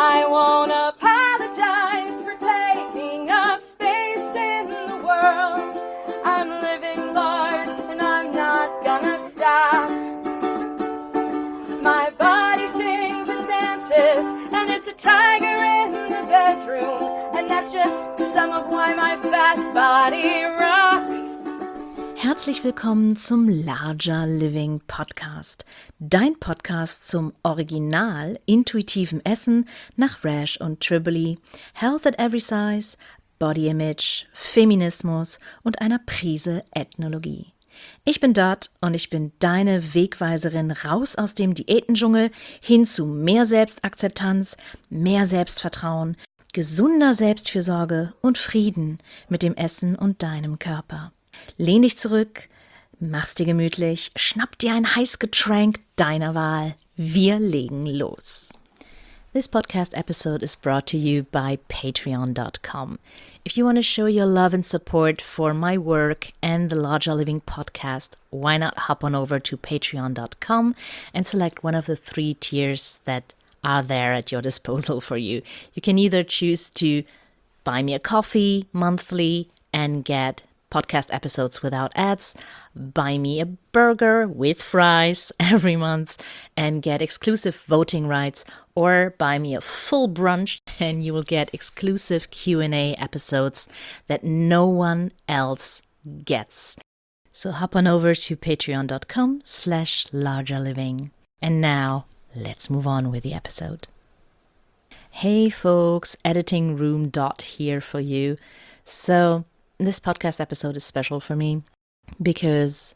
I won't apologize for taking up space in the world. I'm living large and I'm not gonna stop. My body sings and dances, and it's a tiger in the bedroom, and that's just some of why my fat body rocks. Herzlich willkommen zum Larger Living Podcast, dein Podcast zum original intuitiven Essen nach Rash und Triboli, Health at Every Size, Body Image, Feminismus und einer Prise Ethnologie. Ich bin Dot und ich bin deine Wegweiserin raus aus dem Diätendschungel hin zu mehr Selbstakzeptanz, mehr Selbstvertrauen, gesunder Selbstfürsorge und Frieden mit dem Essen und deinem Körper. Lehn dich zurück, mach's dir gemütlich, schnapp dir ein Heißgetränk deiner Wahl. Wir legen los. This podcast episode is brought to you by Patreon.com. If you want to show your love and support for my work and the Larger Living podcast, why not hop on over to Patreon.com and select one of the 3 tiers that are there at your disposal for you. You can either choose to buy me a coffee monthly and get podcast episodes without ads, buy me a burger with fries every month and get exclusive voting rights, or buy me a full brunch and you will get exclusive Q&A episodes that no one else gets. So hop on over to patreon.com/largerliving. And now let's move on with the episode. Hey folks, Editing Room Dot here for you. So this podcast episode is special for me because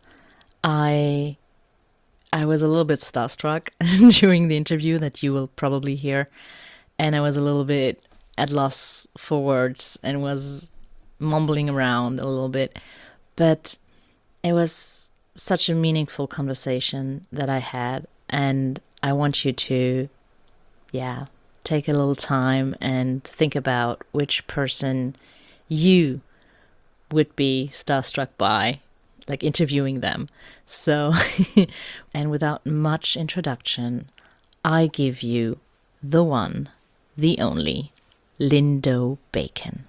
I was a little bit starstruck during the interview that you will probably hear, and I was a little bit at loss for words and was mumbling around a little bit, but it was such a meaningful conversation that I had, and I want you to, take a little time and think about which person you would be starstruck by, like interviewing them. So, and without much introduction, I give you the one, the only, Lindo Bacon.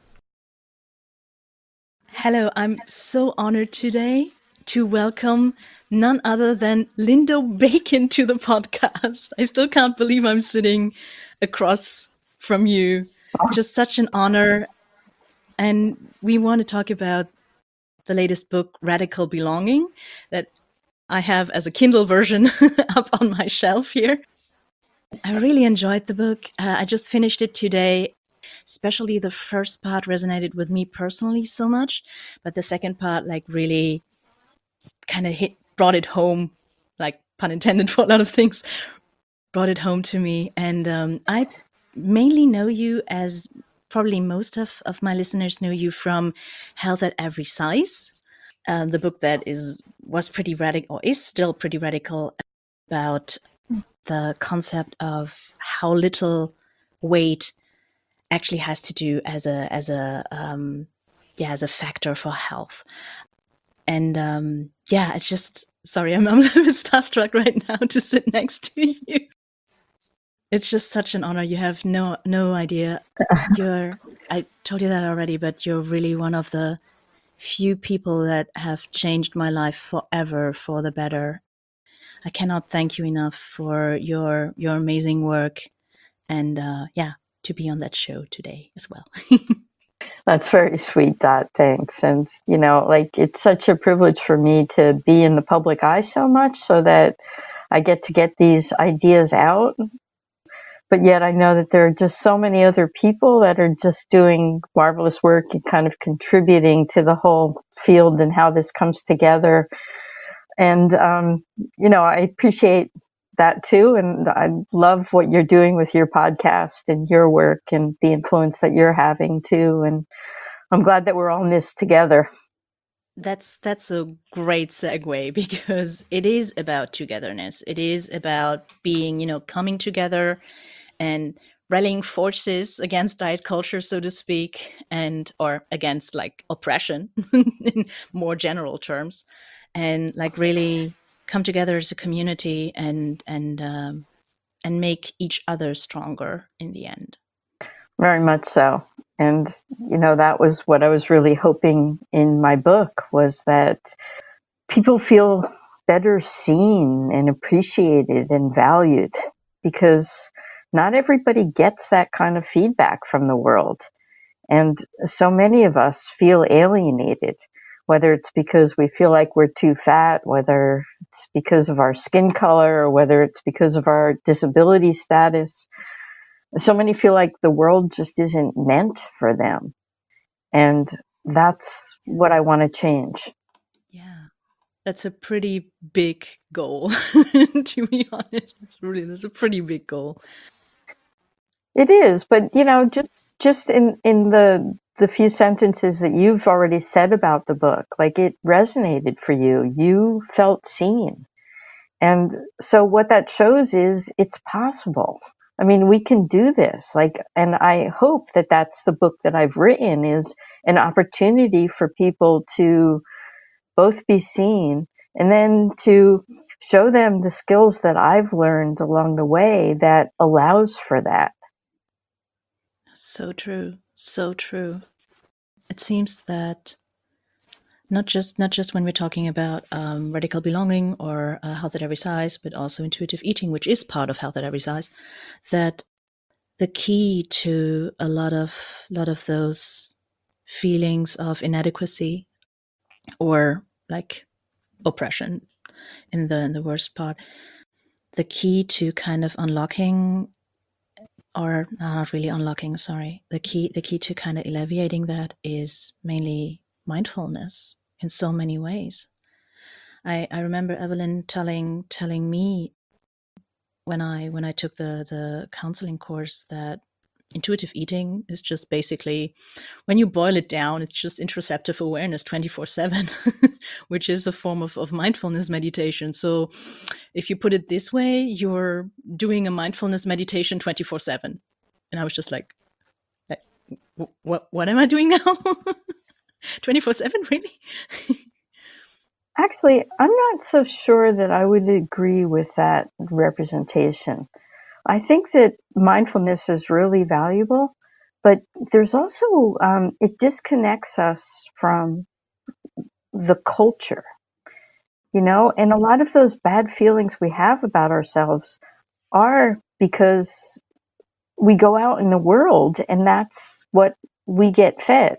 Hello, I'm so honored today to welcome none other than Lindo Bacon to the podcast. I still can't believe I'm sitting across from you. Just such an honor. And we want to talk about the latest book, Radical Belonging, that I have as a Kindle version up on my shelf here. I really enjoyed the book. I just finished it today. Especially the first part resonated with me personally so much, but the second part really kind of brought it home, like pun intended for a lot of things, brought it home to me. And I mainly know you as, probably most of my listeners know you from Health at Every Size, the book that was pretty radical, or is still pretty radical, about the concept of how little weight actually has to do as a factor for health. And it's just, sorry, I'm a little bit starstruck right now to sit next to you. It's just such an honor. You have no idea. I told you that already, but you're really one of the few people that have changed my life forever for the better. I cannot thank you enough for your amazing work, and to be on that show today as well. That's very sweet, Dot. Thanks. And, it's such a privilege for me to be in the public eye so much, so that I get to get these ideas out. But yet I know that there are just so many other people that are just doing marvelous work and kind of contributing to the whole field and how this comes together. And, I appreciate that too. And I love what you're doing with your podcast and your work and the influence that you're having too. And I'm glad that we're all in this together. That's a great segue, because it is about togetherness. It is about being, coming together and rallying forces against diet culture, so to speak, or against oppression in more general terms, and really come together as a community and make each other stronger in the end. Very much so. And, that was what I was really hoping in my book, was that people feel better seen and appreciated and valued, because not everybody gets that kind of feedback from the world. And so many of us feel alienated, whether it's because we feel like we're too fat, whether it's because of our skin color, or whether it's because of our disability status. So many feel like the world just isn't meant for them. And that's what I want to change. Yeah, that's a pretty big goal, to be honest. That's a pretty big goal. It is, but just in the few sentences that you've already said about the book, like, it resonated for you. You felt seen. And so what that shows is it's possible. I mean, we can do this. And I hope that that's the book that I've written, is an opportunity for people to both be seen and then to show them the skills that I've learned along the way that allows for that. So true. So true. It seems that not just when we're talking about radical belonging or health at every size, but also intuitive eating, which is part of health at every size, that the key to a lot of those feelings of inadequacy or like oppression in the worst part, the key to kind of unlocking, or not really unlocking, sorry, the key to kind of alleviating that is mainly mindfulness in so many ways. I remember Evelyn telling me when I took the counseling course that intuitive eating is just basically, when you boil it down, it's just interoceptive awareness 24/7, which is a form of mindfulness meditation. So if you put it this way, you're doing a mindfulness meditation 24/7. And I was just like what am I doing now? 24/7, really? Actually, I'm not so sure that I would agree with that representation. I think that mindfulness is really valuable, but there's also, it disconnects us from the culture, and a lot of those bad feelings we have about ourselves are because we go out in the world and that's what we get fed.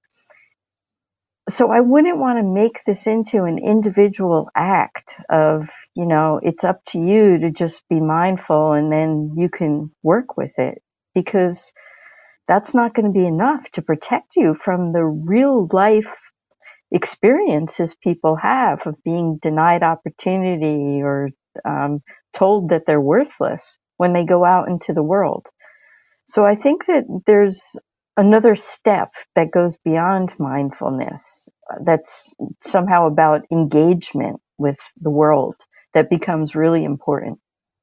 So I wouldn't want to make this into an individual act of, it's up to you to just be mindful and then you can work with it, because that's not going to be enough to protect you from the real life experiences people have of being denied opportunity or told that they're worthless when they go out into the world. So I think that there's another step that goes beyond mindfulness, that's somehow about engagement with the world, that becomes really important.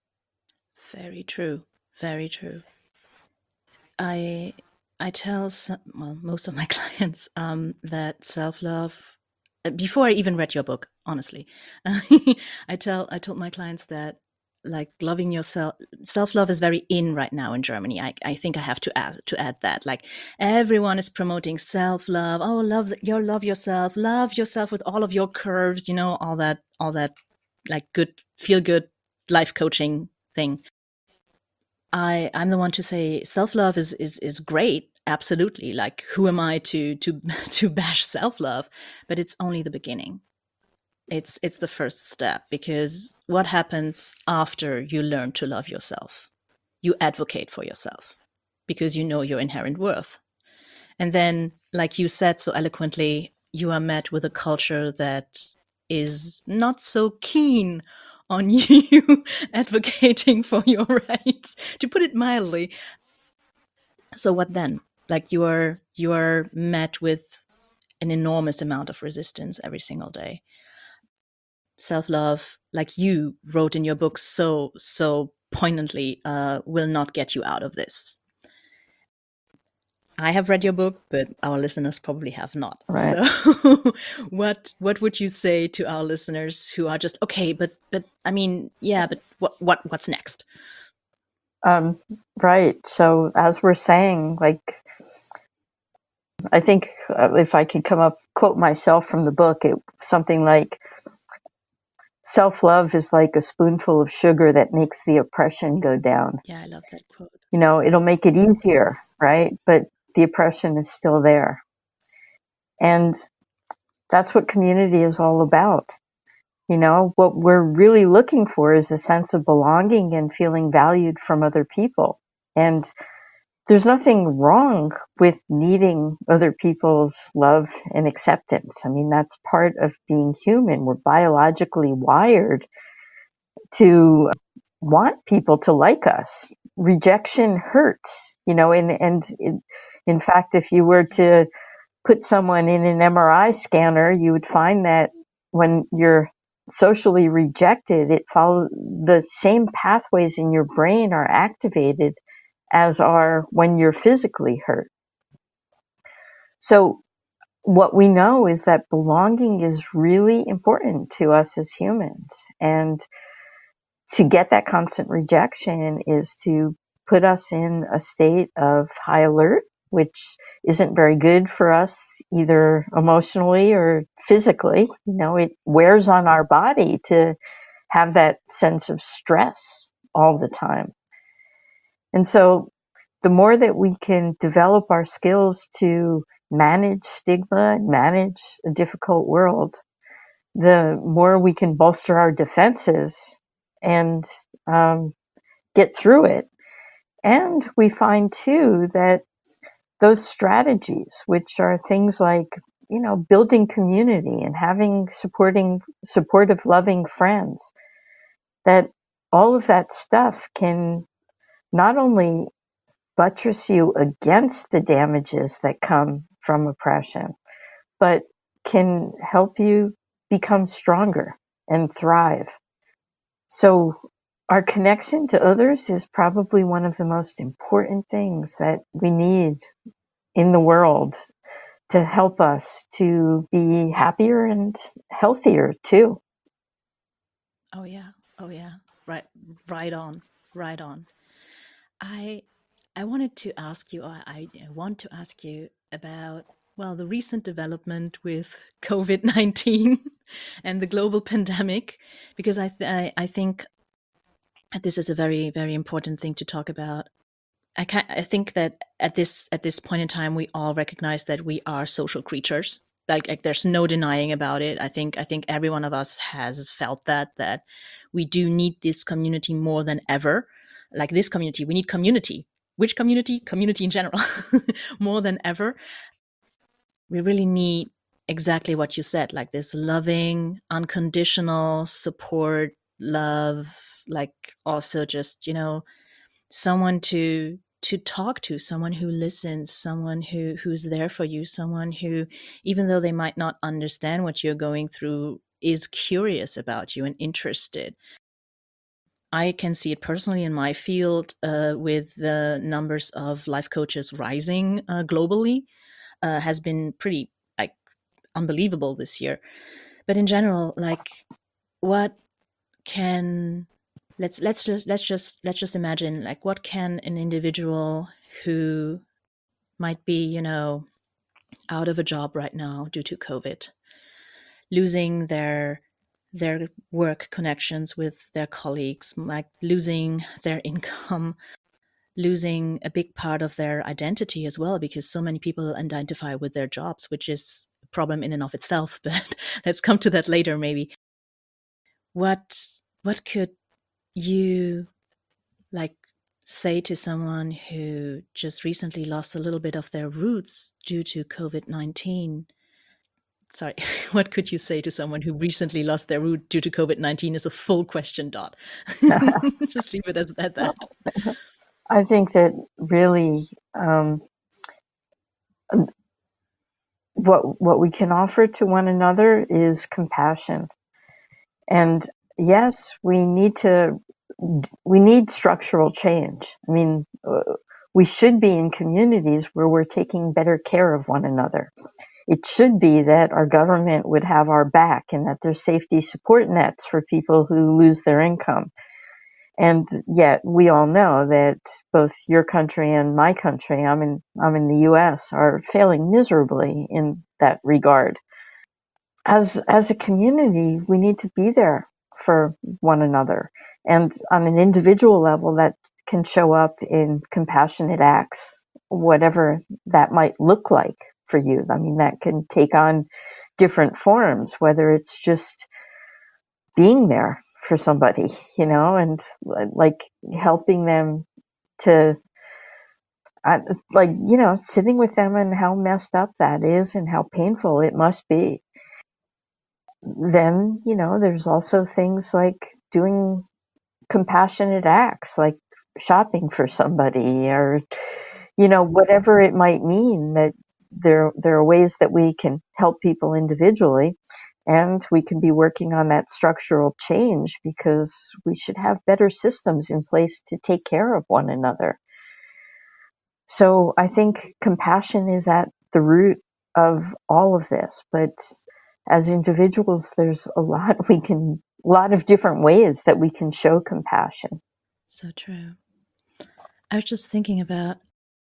Very true. Very true. I tell most of my clients that self-love, before I even read your book, honestly, I told my clients that, like, loving yourself, self-love is very in right now in Germany. I think I have to add that, like, everyone is promoting self-love. Oh, love yourself with all of your curves, all that like good, feel good life coaching thing. I'm the one to say self-love is great, absolutely. Like, who am I to to bash self-love? But it's only the beginning. It's the first step, because what happens after you learn to love yourself? You advocate for yourself because you know your inherent worth. And then, like you said so eloquently, you are met with a culture that is not so keen on you advocating for your rights, to put it mildly. So what then? Like, you are met with an enormous amount of resistance every single day. Self-love, like you wrote in your book so poignantly, will not get you out of this. I have read your book, but our listeners probably have not. Right. So what would you say to our listeners who are just, okay, but I mean, yeah, but what's next? Right. So as we're saying, like, I think if I could quote myself from the book, something like, self-love is like a spoonful of sugar that makes the oppression go down. Yeah, I love that quote. It'll make it easier, right? But the oppression is still there. And that's what community is all about. What we're really looking for is a sense of belonging and feeling valued from other people. And there's nothing wrong with needing other people's love and acceptance. I mean, that's part of being human. We're biologically wired to want people to like us. Rejection hurts, and in fact, if you were to put someone in an MRI scanner, you would find that when you're socially rejected, the same pathways in your brain are activated as are when you're physically hurt. So what we know is that belonging is really important to us as humans. And to get that constant rejection is to put us in a state of high alert, which isn't very good for us either emotionally or physically. It wears on our body to have that sense of stress all the time. And so the more that we can develop our skills to manage stigma and manage a difficult world, the more we can bolster our defenses and get through it. And we find too that those strategies, which are things like, building community and having supportive, loving friends, that all of that stuff can not only buttress you against the damages that come from oppression, but can help you become stronger and thrive. So our connection to others is probably one of the most important things that we need in the world to help us to be happier and healthier too. Oh yeah. Oh yeah. Right. Right on. Right on. I I wanted to ask you. I want to ask you about, well, the recent development with COVID-19 and the global pandemic, because I think this is a very, very important thing to talk about. I think that at this point in time, we all recognize that we are social creatures. Like there's no denying about it. I think every one of us has felt that we do need this community more than ever. Like this community, we need community. Which community? Community in general, more than ever. We really need exactly what you said, like this loving, unconditional support, love, like also just someone to talk to, someone who listens, someone who's there for you, someone who, even though they might not understand what you're going through, is curious about you and interested. I can see it personally in my field, with the numbers of life coaches rising globally, has been pretty like unbelievable this year. But in general, like, what can let's just imagine, like, what can an individual who might be out of a job right now due to COVID, losing their work connections with their colleagues, like losing their income, losing a big part of their identity as well, because so many people identify with their jobs, which is a problem in and of itself. But let's come to that later, maybe. What could you like say to someone who just recently lost a little bit of their roots due to COVID-19? Sorry, what could you say to someone who recently lost their root due to COVID-19 is a full question dot. Just leave it as that. I think that really what we can offer to one another is compassion. And yes, we need structural change. I mean, we should be in communities where we're taking better care of one another. It should be that our government would have our back and that there's safety support nets for people who lose their income. And yet we all know that both your country and my country, I'm in the US, are failing miserably in that regard. As a community, we need to be there for one another. And on an individual level, that can show up in compassionate acts, whatever that might look like for you. I mean, that can take on different forms, whether it's just being there for somebody, and like helping them to, like, sitting with them and how messed up that is and how painful it must be. Then, there's also things like doing compassionate acts, like shopping for somebody or, whatever it might mean. That there are ways that we can help people individually, and we can be working on that structural change, because we should have better systems in place to take care of one another. So I think compassion is at the root of all of this. But as individuals, there's a lot of different ways that we can show compassion. So true. I was just thinking about,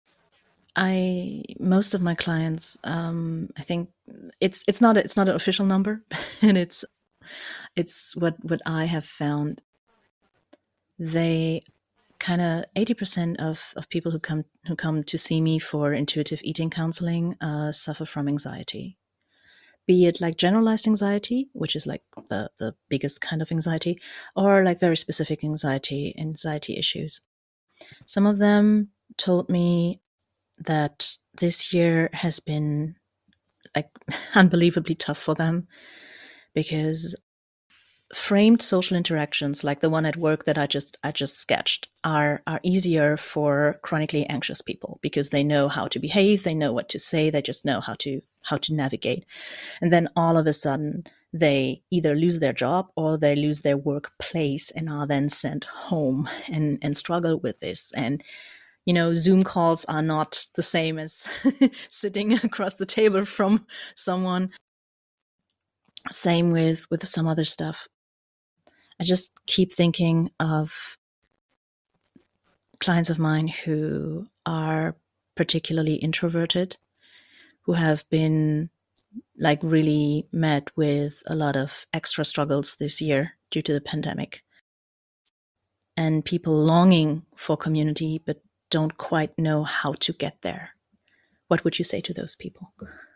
most of my clients, I think it's not an official number, and it's what I have found. They kind of 80% of people who come to see me for intuitive eating counseling suffer from anxiety, be it like generalized anxiety, which is like the biggest kind of anxiety, or like very specific anxiety issues. Some of them told me that this year has been like unbelievably tough for them, because framed social interactions like the one at work that I just sketched are easier for chronically anxious people, because they know how to behave, they know what to say, they just know how to navigate. And then all of a sudden they either lose their job or they lose their workplace and are then sent home and struggle with this. And Zoom calls are not the same as sitting across the table from someone. Same with some other stuff. I just keep thinking of clients of mine who are particularly introverted, who have been like really met with a lot of extra struggles this year due to the pandemic, and people longing for community but don't quite know how to get there. What would you say to those people?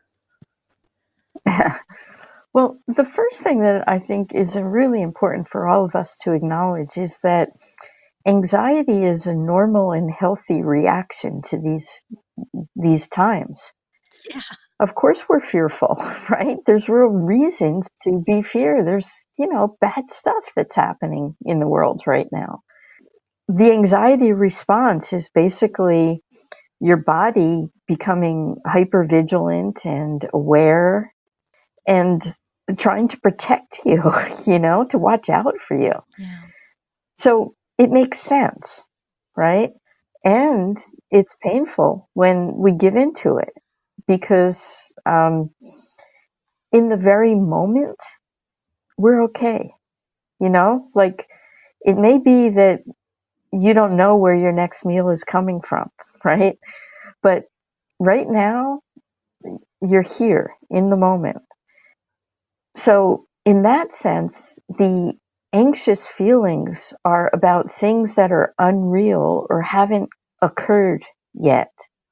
Well, the first thing that I think is really important for all of us to acknowledge is that anxiety is a normal and healthy reaction to these times. Yeah. Of course we're fearful, right? There's real reasons to be fear. There's, bad stuff that's happening in the world right now. The anxiety response is basically your body becoming hypervigilant and aware and trying to protect you, to watch out for you. Yeah. So it makes sense, right? And it's painful when we give into it, because in the very moment, we're okay. Like, it may be that you don't know where your next meal is coming from, right? But right now, you're here in the moment. So in that sense, the anxious feelings are about things that are unreal or haven't occurred yet.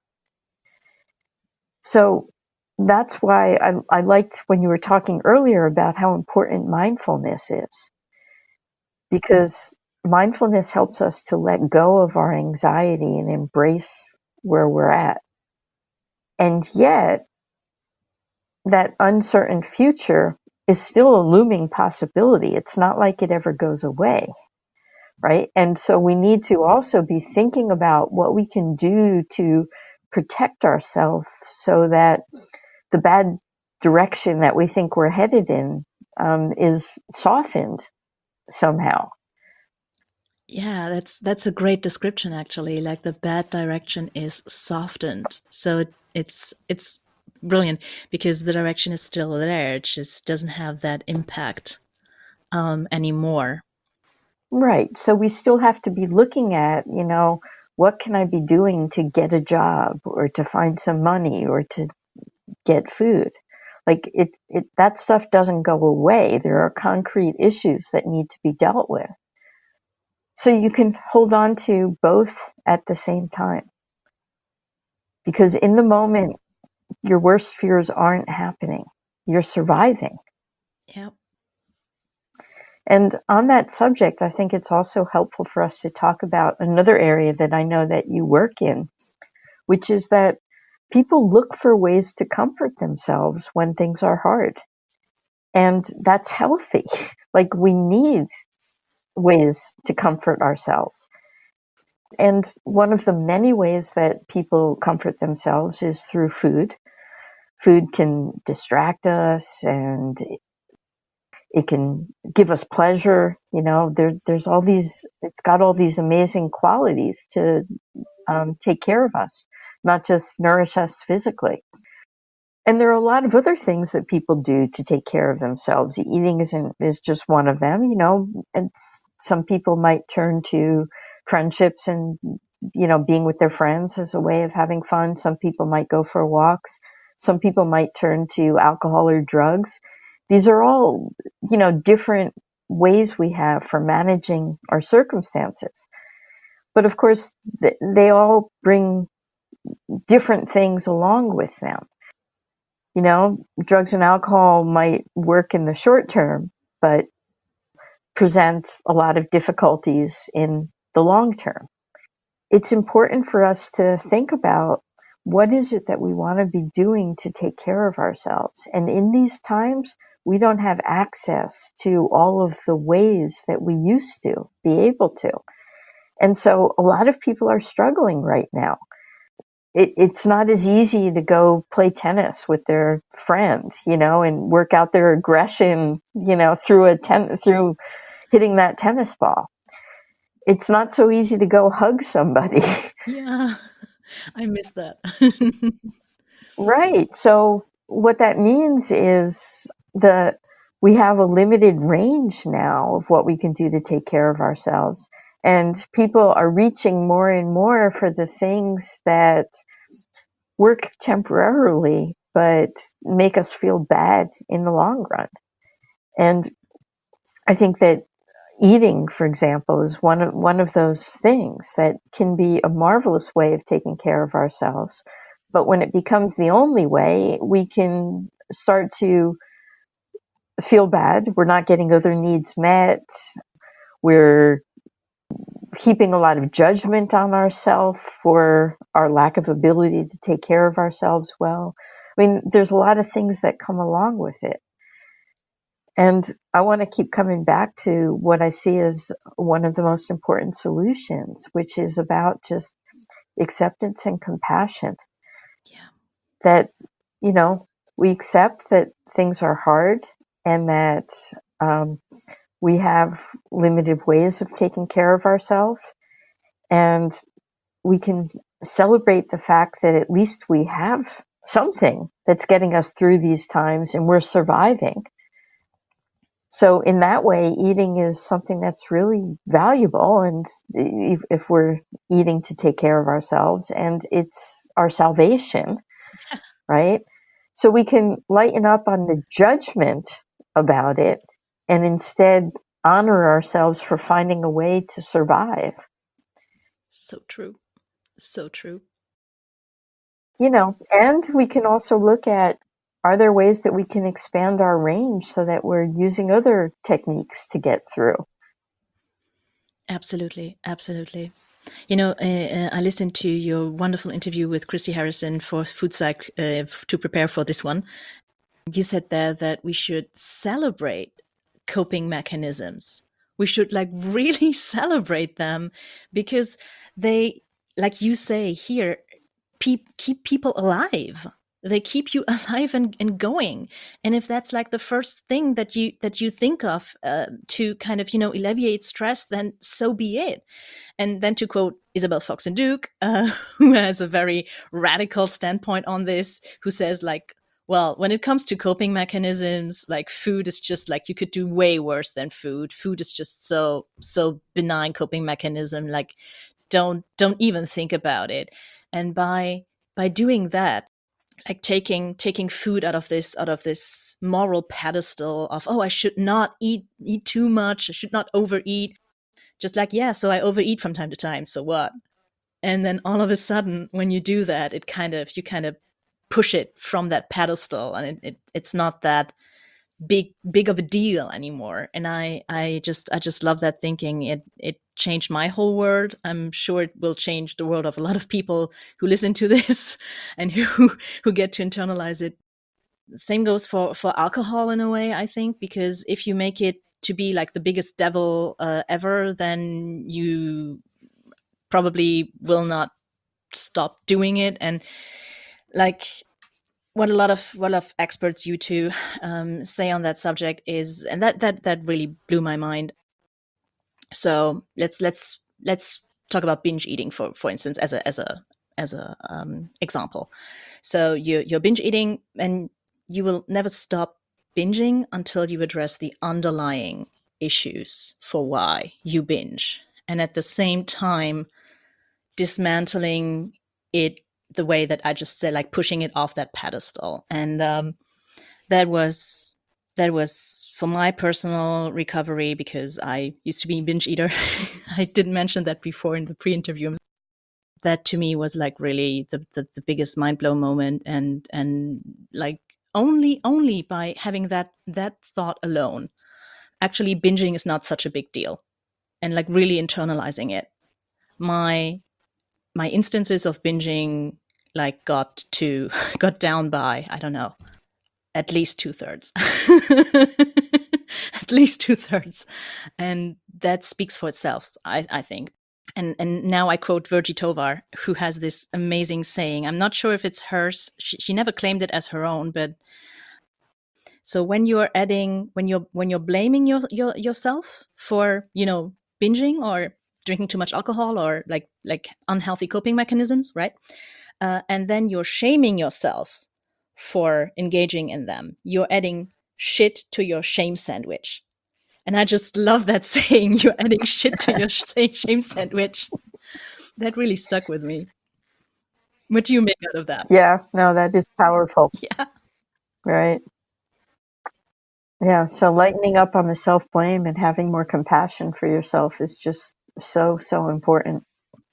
So that's why I liked when you were talking earlier about how important mindfulness is, because mindfulness helps us to let go of our anxiety and embrace where we're at. And yet, that uncertain future is still a looming possibility. It's not like it ever goes away, right? And so we need to also be thinking about what we can do to protect ourselves, so that the bad direction that we think we're headed in is softened somehow. Yeah, that's a great description, actually. Like, the bad direction is softened. So it's brilliant, because the direction is still there. It just doesn't have that impact anymore. Right. So we still have to be looking at, what can I be doing to get a job or to find some money or to get food? Like that stuff doesn't go away. There are concrete issues that need to be dealt with. So you can hold on to both at the same time. Because in the moment, your worst fears aren't happening. You're surviving. Yeah. And on that subject, I think it's also helpful for us to talk about another area that I know that you work in, which is that people look for ways to comfort themselves when things are hard. And that's healthy. Like, we need ways to comfort ourselves. And one of the many ways that people comfort themselves is through food. Food can distract us and it can give us pleasure. There's all these, it's got all these amazing qualities to take care of us, not just nourish us physically. And there are a lot of other things that people do to take care of themselves. Eating is just one of them, and some people might turn to friendships and, being with their friends as a way of having fun. Some people might go for walks. Some people might turn to alcohol or drugs. These are all, different ways we have for managing our circumstances. But of course, they all bring different things along with them. Drugs and alcohol might work in the short term, but present a lot of difficulties in the long term. It's important for us to think about what is it that we want to be doing to take care of ourselves. And in these times, we don't have access to all of the ways that we used to be able to. And so a lot of people are struggling right now. It's not as easy to go play tennis with their friends, and work out their aggression, through hitting that tennis ball. It's not so easy to go hug somebody. Yeah. I miss that. Right. So what that means is that we have a limited range now of what we can do to take care of ourselves. And people are reaching more and more for the things that work temporarily, but make us feel bad in the long run. And I think that eating, for example, is one of those things that can be a marvelous way of taking care of ourselves. But when it becomes the only way, we can start to feel bad. We're not getting other needs met. We're heaping a lot of judgment on ourselves for our lack of ability to take care of ourselves well. I mean, there's a lot of things that come along with it. And I want to keep coming back to what I see as one of the most important solutions, which is about just acceptance and compassion. Yeah. That, we accept that things are hard and that we have limited ways of taking care of ourselves. And we can celebrate the fact that at least we have something that's getting us through these times and we're surviving. So in that way, eating is something that's really valuable. And if we're eating to take care of ourselves, and it's our salvation, right? So we can lighten up on the judgment about it and instead honor ourselves for finding a way to survive. So true. So true. And we can also look at, are there ways that we can expand our range so that we're using other techniques to get through? Absolutely. Absolutely. I listened to your wonderful interview with Christy Harrison for Food Psych to prepare for this one. You said there that we should celebrate coping mechanisms. We should really celebrate them because they, like you say here, keep people alive. They keep you alive and going. And if that's the first thing that you think of to kind of alleviate stress, then so be it. And then to quote Isabel Fox and Duke, who has a very radical standpoint on this, who says Well, when it comes to coping mechanisms, like food is just like you could do way worse than food. Food is just so benign coping mechanism. Like don't even think about it. And by doing that, like taking food out of this moral pedestal of, oh, I should not eat too much, I should not overeat. Just like, yeah, so I overeat from time to time, so what? And then all of a sudden when you do that, you kind of push it from that pedestal, and it's not that big of a deal anymore. And I just love that thinking. It changed my whole world. I'm sure it will change the world of a lot of people who listen to this and who get to internalize it. Same goes for alcohol in a way, I think, because if you make it to be like the biggest devil ever, then you probably will not stop doing it. And like what a lot of experts, you two, say on that subject is, and that really blew my mind. So let's talk about binge eating for instance, as a example. So you're binge eating, and you will never stop binging until you address the underlying issues for why you binge, and at the same time dismantling it the way that I just said, like pushing it off that pedestal. And that was for my personal recovery, because I used to be a binge eater. I didn't mention that before in the pre-interview. That to me was like really the biggest mind blow moment, and like only by having that thought alone, actually binging is not such a big deal, and like really internalizing it. My instances of binging like got got down by, I don't know, at least 2/3. At least 2/3. And that speaks for itself, I think. And now I quote Virgie Tovar, who has this amazing saying. I'm not sure if it's hers. She never claimed it as her own, but so when you're blaming yourself for, binging or drinking too much alcohol, or like unhealthy coping mechanisms, right? And then you're shaming yourself for engaging in them. You're adding shit to your shame sandwich. And I just love that saying, you're adding shit to your shame sandwich. That really stuck with me. What do you make out of that? Yeah, no, that is powerful. Yeah. Right. Yeah, so lightening up on the self-blame and having more compassion for yourself is just so important.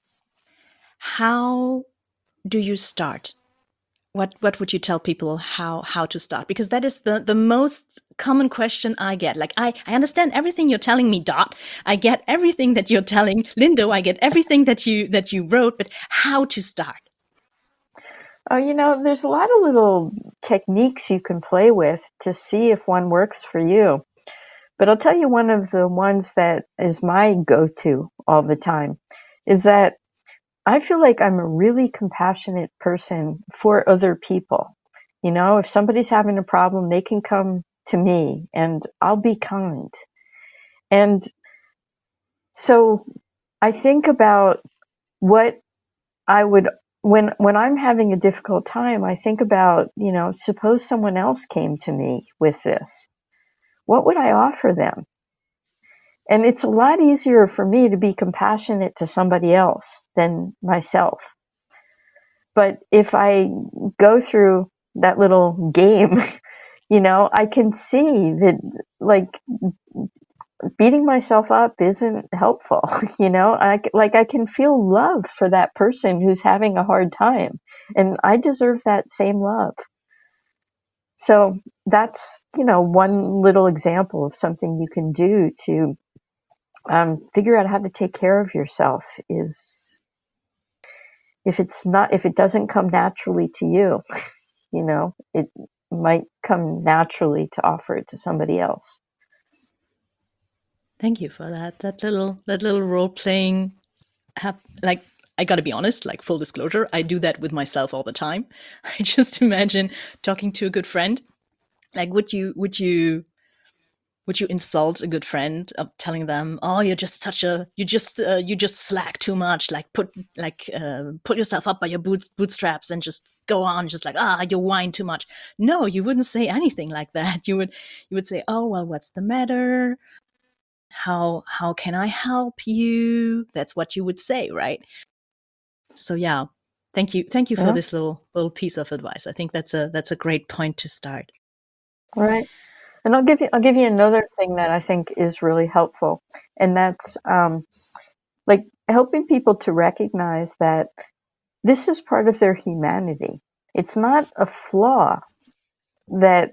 How do you start? What would you tell people how to start? Because that is the most common question I get. Like, I understand everything you're telling me, Dot. I get everything that you're telling Lindo. I get everything that you wrote, but how to start? Oh, there's a lot of little techniques you can play with to see if one works for you. But I'll tell you, one of the ones that is my go-to all the time is that I feel like I'm a really compassionate person for other people. If somebody's having a problem, they can come to me and I'll be kind. And so I think about what I would, when I'm having a difficult time, I think about, suppose someone else came to me with this. What would I offer them? And it's a lot easier for me to be compassionate to somebody else than myself. But if I go through that little game, I can see that, like, beating myself up isn't helpful. I can feel love for that person who's having a hard time, and I deserve that same love. So that's, one little example of something you can do to figure out how to take care of yourself. Is if it doesn't come naturally to you, it might come naturally to offer it to somebody else. Thank you for that. That little role playing. Like, I gotta be honest, like, full disclosure, I do that with myself all the time. I just imagine talking to a good friend. Like, would you Would you insult a good friend of telling them, "Oh, you're just such a you just slack too much. Like put yourself up by your bootstraps and just go on, just like you whine too much." No, you wouldn't say anything like that. You would say, "Oh, well, what's the matter? How can I help you?" That's what you would say, right? So yeah, thank you for Yeah. this little piece of advice. I think that's a great point to start. Right. And I'll give you another thing that I think is really helpful, and that's like helping people to recognize that this is part of their humanity. It's not a flaw that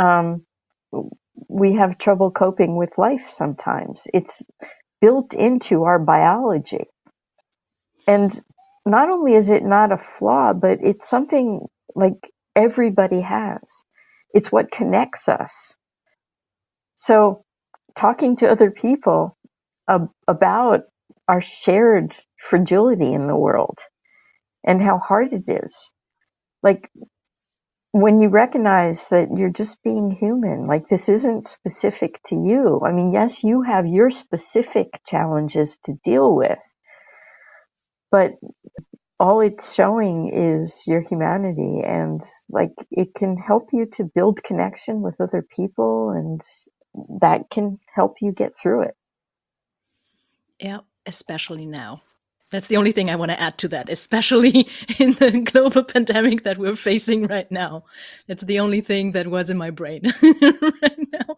we have trouble coping with life sometimes. It's built into our biology. And not only is it not a flaw, but it's something like everybody has. It's what connects us. So talking to other people about our shared fragility in the world and how hard it is. Like when you recognize that you're just being human, like this isn't specific to you. I mean, yes, you have your specific challenges to deal with, but all it's showing is your humanity, and like it can help you to build connection with other people, and that can help you get through it. Yeah, especially now. That's the only thing I want to add to that, especially in the global pandemic that we're facing right now. That's the only thing that was in my brain right now.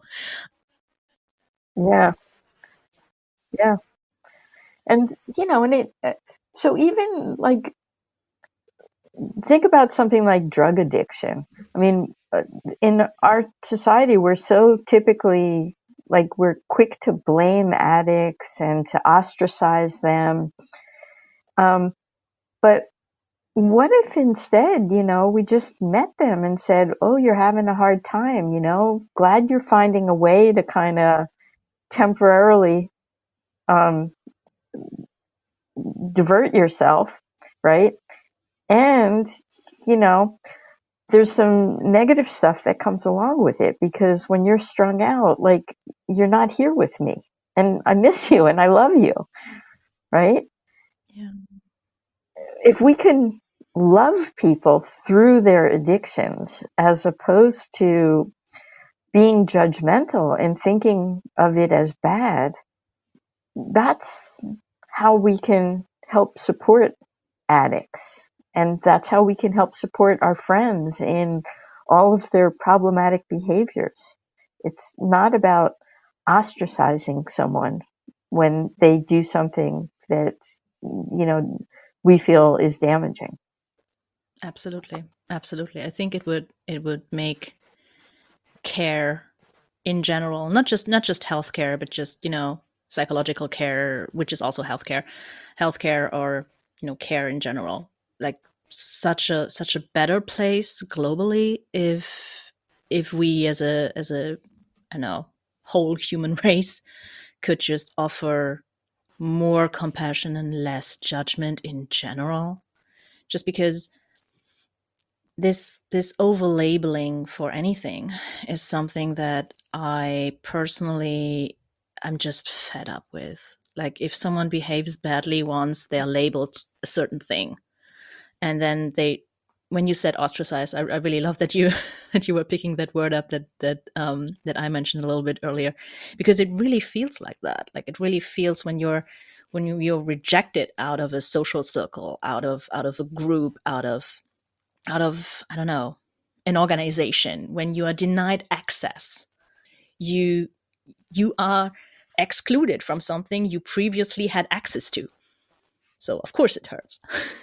Yeah, yeah. And and it so even like think about something like drug addiction. I mean, in our society, we're so typically like we're quick to blame addicts and to ostracize them. But what if instead, we just met them and said, "Oh, you're having a hard time, glad you're finding a way to kind of temporarily um, divert yourself, right?" And, you know, there's some negative stuff that comes along with it because when you're strung out, like you're not here with me and I miss you and I love you, right? Yeah, If we can love people through their addictions as opposed to being judgmental and thinking of it as bad, that's how we can help support addicts. And that's how we can help support our friends in all of their problematic behaviors. It's not about ostracizing someone when they do something that, we feel is damaging. absolutely. Absolutely. I think it would make care in general, not just healthcare, but just, psychological care, which is also healthcare or, care in general. Like such a better place globally if we as a I don't know, whole human race could just offer more compassion and less judgment in general. Just because this over labeling for anything is something that I personally am just fed up with. Like if someone behaves badly once, they're labeled a certain thing, and then when you said ostracized, I really love that you that you were picking that word up that I mentioned a little bit earlier, because it really feels like that. Like it really feels when you're rejected out of a social circle, out of a group, out of I don't know, an organization, when you are denied access, you you are excluded from something you previously had access to. So of course it hurts.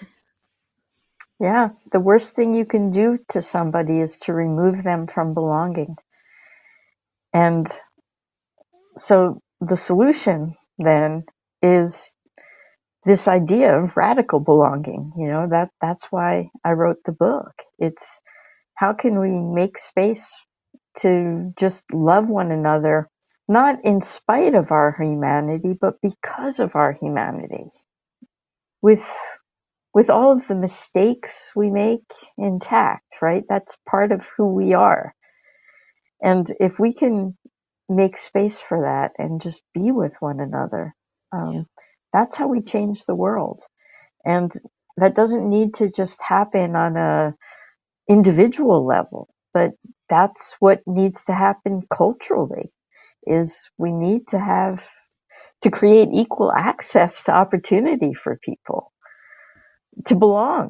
Yeah, the worst thing you can do to somebody is to remove them from belonging. And so the solution then is this idea of radical belonging. That's why I wrote the book. It's how can we make space to just love one another, not in spite of our humanity, but because of our humanity, with all of the mistakes we make intact, right? That's part of who we are. And if we can make space for that and just be with one another. That's how we change the world. And that doesn't need to just happen on a individual level, but that's what needs to happen culturally, is we need to create equal access to opportunity for people to belong.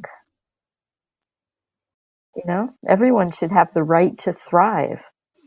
Everyone should have the right to thrive.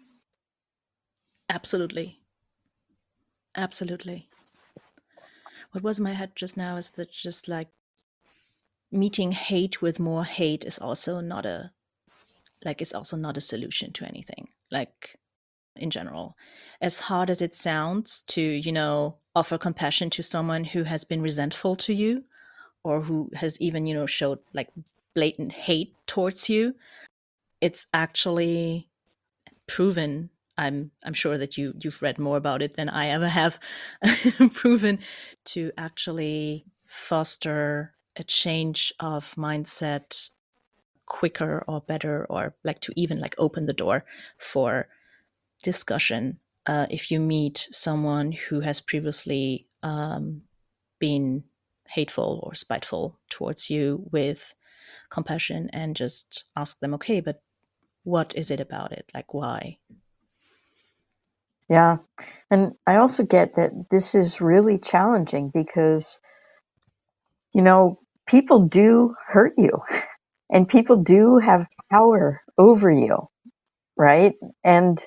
Absolutely. Absolutely. What was in my head just now is that just like meeting hate with more hate is also not a solution to anything. Like in general, as hard as it sounds to, offer compassion to someone who has been resentful to you or who has even, showed like blatant hate towards you, it's actually proven. I'm sure that you've read more about it than I ever have. Proven to actually foster a change of mindset quicker or better, or like to even like open the door for discussion if you meet someone who has previously been hateful or spiteful towards you, with compassion, and just ask them, okay, but what is it about it? Like, why? Yeah. And I also get that this is really challenging because, people do hurt you and people do have power over you, right? And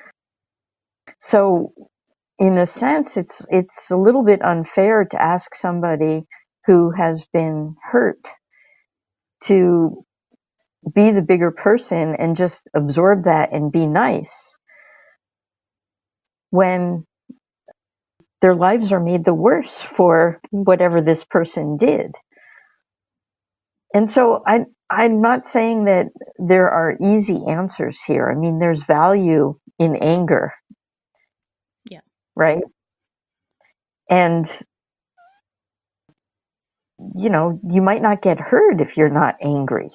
so in a sense, it's a little bit unfair to ask somebody who has been hurt to be the bigger person and just absorb that and be nice when their lives are made the worse for whatever this person did. And so I'm not saying that there are easy answers here. I mean, there's value in anger. Yeah. Right? And you might not get hurt if you're not angry.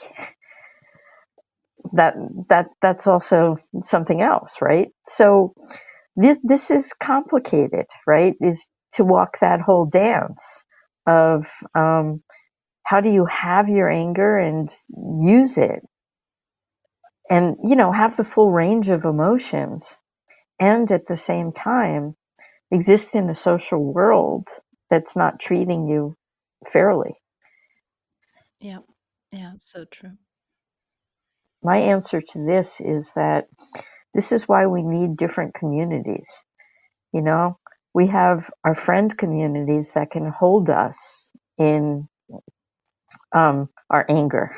That's also something else, right? So this is complicated, right? Is to walk that whole dance of how do you have your anger and use it, and have the full range of emotions, and at the same time exist in a social world that's not treating you fairly. Yeah. Yeah, so true. My answer to this is that this is why we need different communities. We have our friend communities that can hold us in our anger,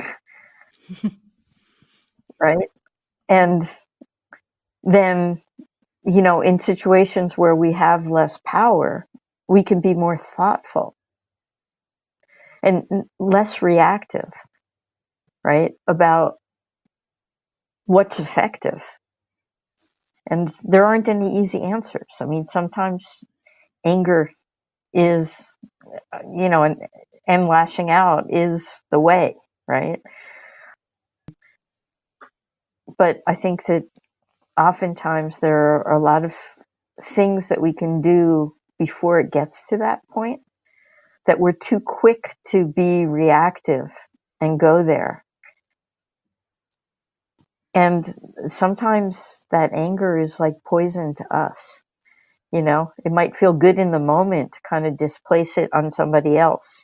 right? And then, in situations where we have less power, we can be more thoughtful and less reactive, right? About what's effective. And there aren't any easy answers. I mean, sometimes anger is, and lashing out is the way, right? But I think that oftentimes there are a lot of things that we can do before it gets to that point, that we're too quick to be reactive and go there. And sometimes that anger is like poison to us. It might feel good in the moment to kind of displace it on somebody else,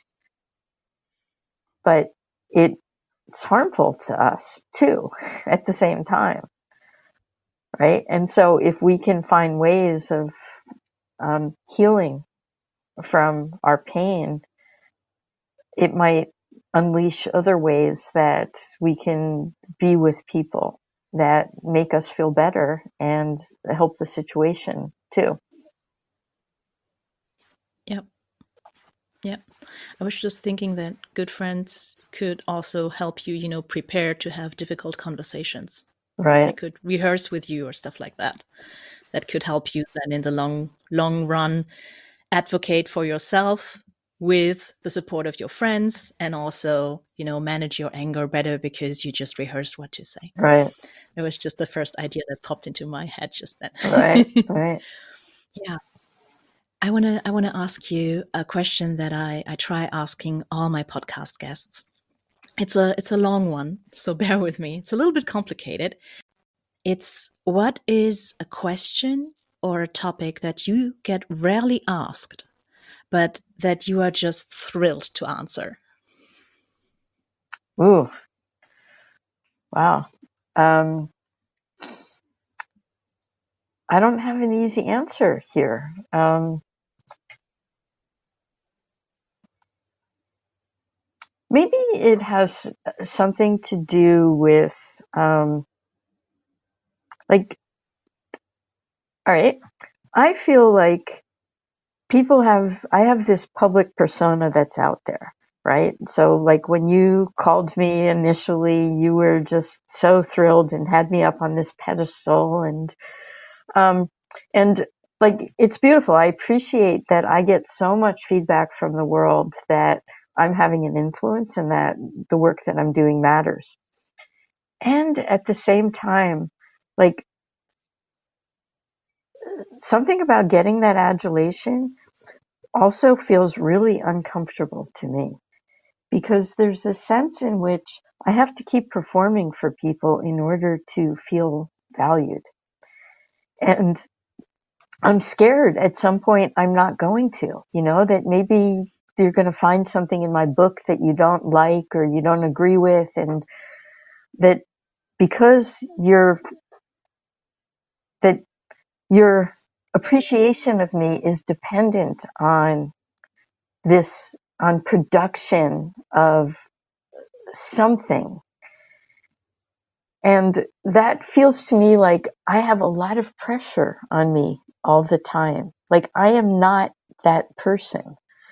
but it's harmful to us too at the same time, right? And so if we can find ways of healing from our pain, it might unleash other ways that we can be with people that make us feel better and help the situation too. Yep. Yep. I was just thinking that good friends could also help you, prepare to have difficult conversations. They Right. could rehearse with you or stuff like that. That could help you then in the long run advocate for yourself with the support of your friends, and also, manage your anger better because you just rehearsed what to say. Right. It was just the first idea that popped into my head just then. Right. Right. Yeah. I wanna ask you a question that I try asking all my podcast guests. It's a long one, so bear with me. It's a little bit complicated. It's, what is a question or a topic that you get rarely asked, but that you are just thrilled to answer? Ooh. Wow. Um, I don't have an easy answer here. Maybe it has something to do with, like, all right, I feel like I have this public persona that's out there, right? So, like, when you called me initially, you were just so thrilled and had me up on this pedestal, um, and like, it's beautiful. I appreciate that I get so much feedback from the world that I'm having an influence and that the work that I'm doing matters. And at the same time, like, something about getting that adulation also feels really uncomfortable to me, because there's a sense in which I have to keep performing for people in order to feel valued. And I'm scared at some point I'm not going to, that maybe you're going to find something in my book that you don't like or you don't agree with, and that because that your appreciation of me is dependent on production of something. And that feels to me like I have a lot of pressure on me all the time. Like, I am not that person.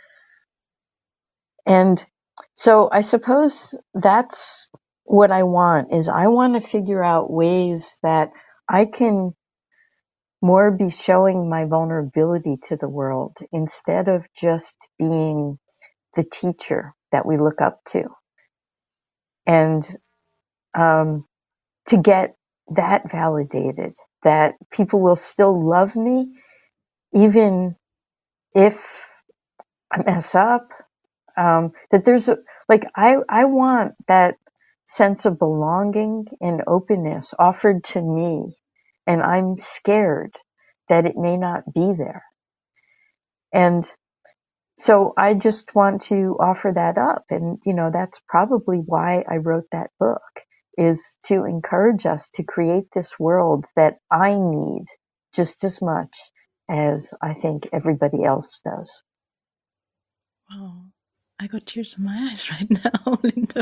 And so I suppose that's what I want, is I want to figure out ways that I can more be showing my vulnerability to the world instead of just being the teacher that we look up to. And to get that validated, that people will still love me even if I mess up, that there's I want that sense of belonging and openness offered to me, and I'm scared that it may not be there. And so I just want to offer that up. And, that's probably why I wrote that book, is to encourage us to create this world that I need just as much as I think everybody else does. Wow, I got tears in my eyes right now, Linda.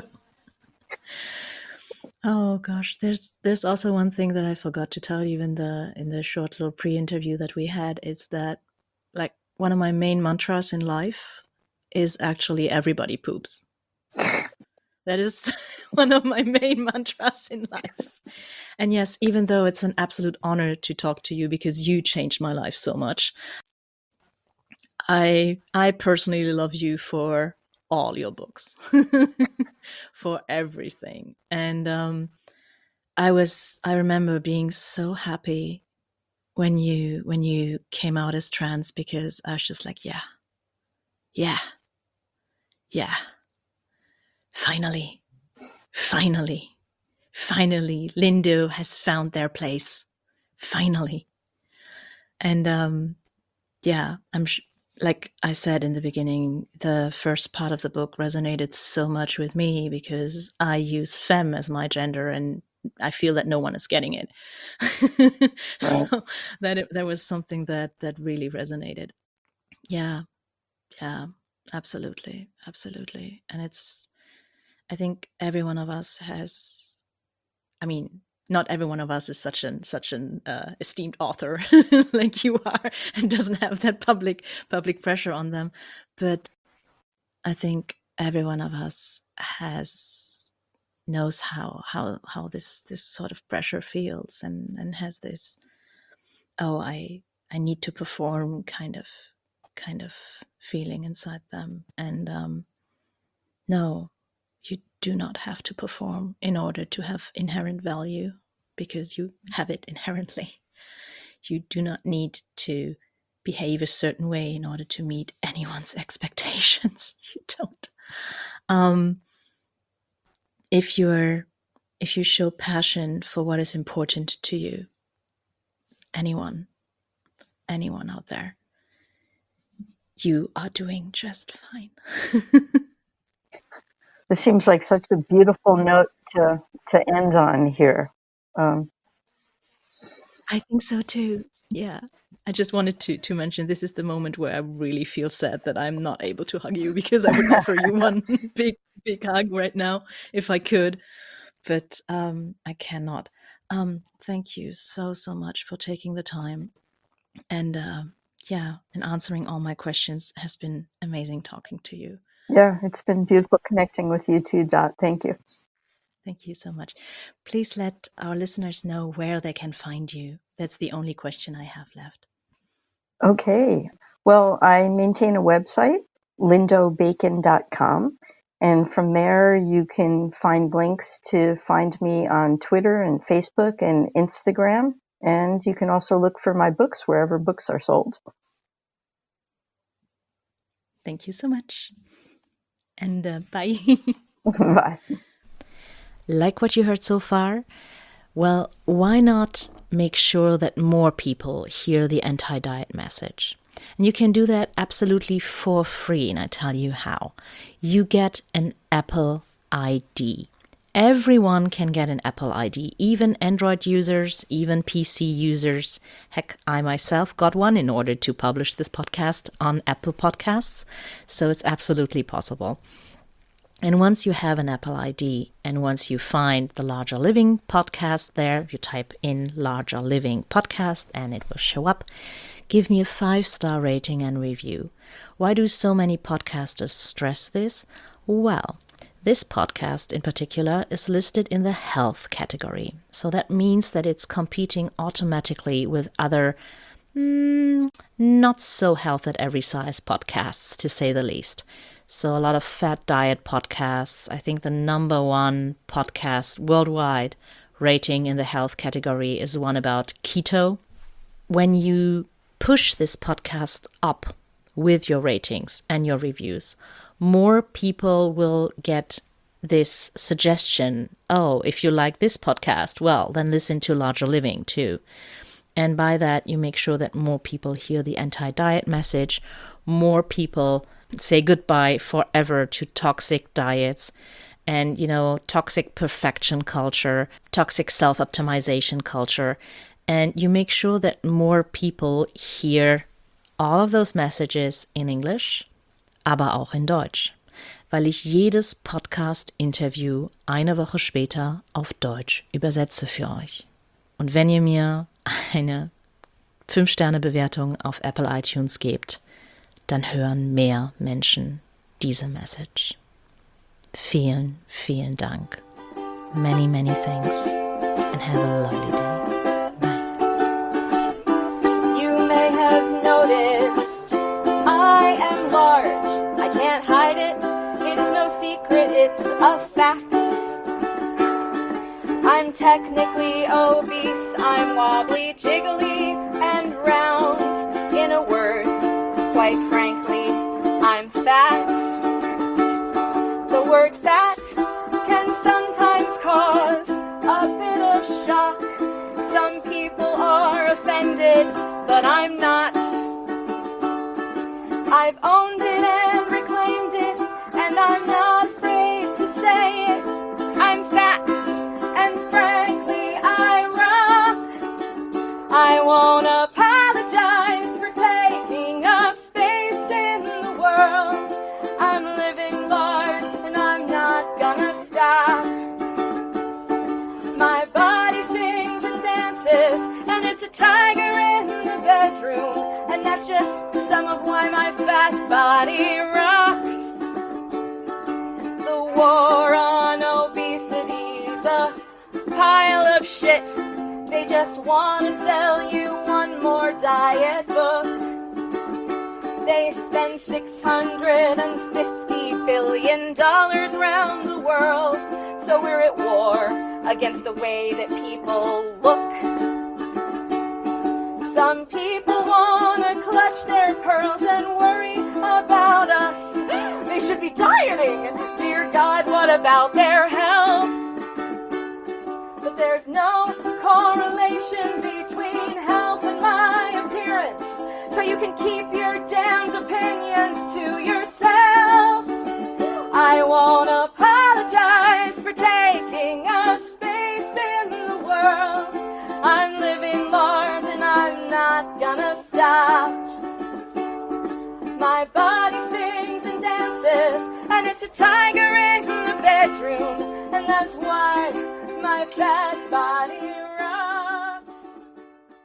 Oh gosh, there's also one thing that I forgot to tell you in the short little pre-interview that we had. It's that, like, one of my main mantras in life is actually everybody poops. That is one of my main mantras in life. And yes, even though it's an absolute honor to talk to you because you changed my life so much, I personally love you for all your books, for everything. And I remember being so happy when you came out as trans, because I was just like, yeah, yeah, yeah, finally, finally, finally, Lindo has found their place, finally. And yeah, like I said in the beginning, the first part of the book resonated so much with me because I use femme as my gender, and I feel that no one is getting it. Right. So that was something that really resonated. Yeah, yeah, absolutely, absolutely. And I think every one of us has. I mean, not every one of us is such an esteemed author like you are, and doesn't have that public pressure on them. But I think every one of us knows how this sort of pressure feels, and has this, oh, I need to perform kind of kind of feeling inside them. And no, you do not have to perform in order to have inherent value, because you have it inherently. You do not need to behave a certain way in order to meet anyone's expectations. You don't. If you show passion for what is important to you, anyone out there, you are doing just fine. This seems like such a beautiful note to end on here. I think so too. Yeah. I just wanted to mention this is the moment where I really feel sad that I'm not able to hug you, because I would offer you one big hug right now if I could, but I cannot. Thank you so much for taking the time, and and answering all my questions. It has been amazing talking to you. Yeah, it's been beautiful connecting with you too, Dot. Thank you. Thank you so much. Please let our listeners know where they can find you. That's the only question I have left. Okay. Well, I maintain a website, lindobacon.com. And from there, you can find links to find me on Twitter and Facebook and Instagram. And you can also look for my books wherever books are sold. Thank you so much. And bye. Bye. Like what you heard so far? Well, why not make sure that more people hear the anti-diet message? And you can do that absolutely for free, and I tell you how. You get an Apple ID. Everyone can get an Apple ID, even Android users, even PC users. Heck, I myself got one in order to publish this podcast on Apple Podcasts, so it's absolutely possible. And once you have an Apple ID, and once you find the Larger Living podcast there, you type in Larger Living podcast and it will show up. Give me a 5-star rating and review. Why do so many podcasters stress this? Well, this podcast in particular is listed in the health category. So that means that it's competing automatically with other not so health at every size podcasts, to say the least. So a lot of fat diet podcasts. I think the number one podcast worldwide rating in the health category is one about keto. When you push this podcast up with your ratings and your reviews, more people will get this suggestion. Oh, if you like this podcast, well, then listen to Larger Living too. And by that, you make sure that more people hear the anti-diet message. More people say goodbye forever to toxic diets and, toxic perfection culture, toxic self-optimization culture. And you make sure that more people hear all of those messages in English, aber auch in Deutsch, weil ich jedes Podcast-Interview eine Woche später auf Deutsch übersetze für euch. Und wenn ihr mir eine 5-Sterne-Bewertung auf Apple iTunes gebt, dann hören mehr Menschen diese Message. Vielen, vielen Dank. Many, many thanks. And have a lovely day. You may have noticed I am large. I can't hide it. It's no secret. It's a fact. I'm technically obese. I'm wobbly, jiggly, and round. In a word, quite frankly, I'm fat. The word fat can sometimes cause a bit of shock. Some people are offended, but I'm not. I've owned it and reclaimed it, and I'm not afraid to say it. I'm fat, and frankly, I rock. I won't apologize for taking up space in the world. I'm living large, and I'm not gonna stop. My body sings and dances, and it's a tiger in the bedroom, and that's just some of why my fat body rocks. The war on obesity's a pile of shit. They just want to sell you one more diet book. They spend $650 billion around the world. So we're at war against the way that people look. Some people wanna clutch their pearls and worry about us. They should be dieting. Dear God, what about their health? But there's no correlation between health and my appearance. So you can keep your damned opinions to yourself. I won't apologize for taking up space in the world. I'm living large and I'm not gonna stop. My body sings and dances, and it's a tiger in the bedroom, and that's why my fat body